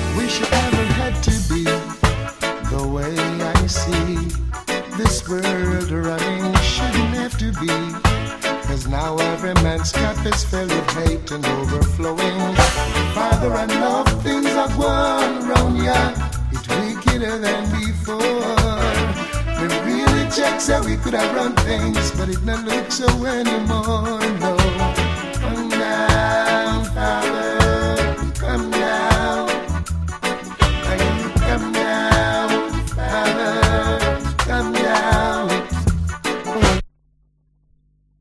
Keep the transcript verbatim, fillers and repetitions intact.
Wish it never had to be the way I see this world running. Shouldn't have to be, 'cause now every man's cup is filled with hate and overflowing. Father, I know things are going wrong, yeah. It's wickeder than before. We really checked that we could have run things, but it not look so anymore, no.